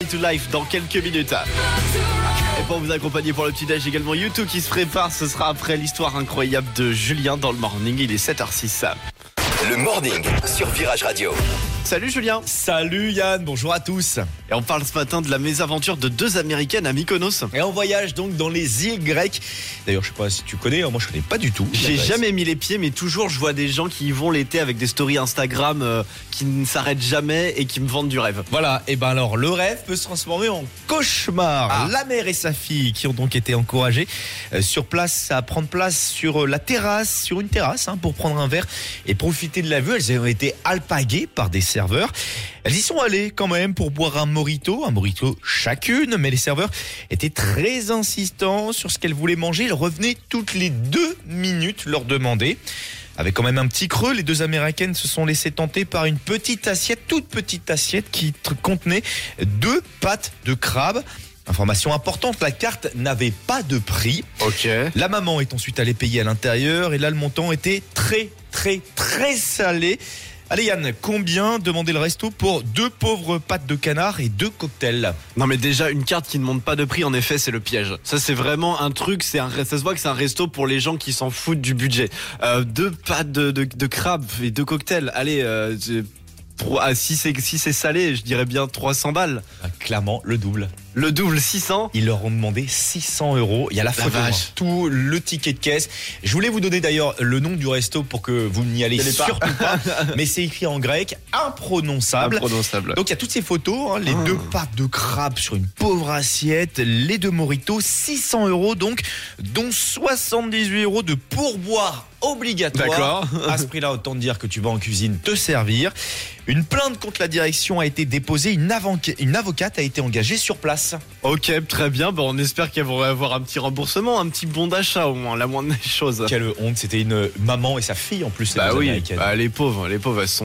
to Life dans quelques minutes. Et pour vous accompagner pour le petit-déj également, U2 qui se prépare. Ce sera après l'histoire incroyable de Julien dans le morning. Il est 7h06. Le morning sur Virage Radio. Salut Julien. Salut Yann, bonjour à tous. Et on parle ce matin de la mésaventure de deux Américaines à Mykonos. Et on voyage donc dans les îles grecques. D'ailleurs, je sais pas si tu connais, moi je connais pas du tout. J'ai jamais mis les pieds, mais toujours je vois des gens qui y vont l'été avec des stories Instagram qui ne s'arrêtent jamais et qui me vendent du rêve. Voilà, et ben alors le rêve peut se transformer en cauchemar. La mère et sa fille qui ont donc été encouragées sur place à prendre place sur la terrasse, sur une terrasse pour prendre un verre et profiter de la vue. Elles ont été alpaguées par des serveurs. Elles y sont allées quand même pour boire un mojito chacune, mais les serveurs étaient très insistants sur ce qu'elles voulaient manger. Ils revenaient toutes les 2 minutes leur demander. Avec quand même un petit creux, les deux Américaines se sont laissées tenter par une petite assiette, toute petite assiette qui contenait 2 pattes de crabe. Information importante, la carte n'avait pas de prix. Ok. La maman est ensuite allée payer à l'intérieur et là le montant était très salé. Allez Yann, combien demandait le resto pour 2 pauvres pattes de canard et 2 cocktails? Non mais déjà une carte qui ne monte pas de prix, en effet c'est le piège. Ça c'est vraiment un truc, ça se voit que c'est un resto pour les gens qui s'en foutent du budget. 2 pattes de crabe et 2 cocktails, allez, si c'est salé, je dirais bien 300 balles. Clairement, le double. Le double, 600. Ils leur ont demandé 600 €. Il y a la photo, tout le ticket de caisse. Je voulais vous donner d'ailleurs le nom du resto pour que vous n'y allez surtout pas. Mais c'est écrit en grec, imprononçable. Donc il y a toutes ces photos, les 2 pattes de crabe sur une pauvre assiette, les 2 mojitos, 600 € donc, dont 78 € de pourboire obligatoire. D'accord. À ce prix-là, autant dire que tu vas en cuisine te servir. Une plainte contre la direction a été déposée, une avocate a été engagée sur place. Ok, très bien, on espère qu'elles vont avoir un petit remboursement, un petit bon d'achat au moins, la moindre des choses. Quelle honte, c'était une maman et sa fille en plus. Bah oui, les pauvres, elles sont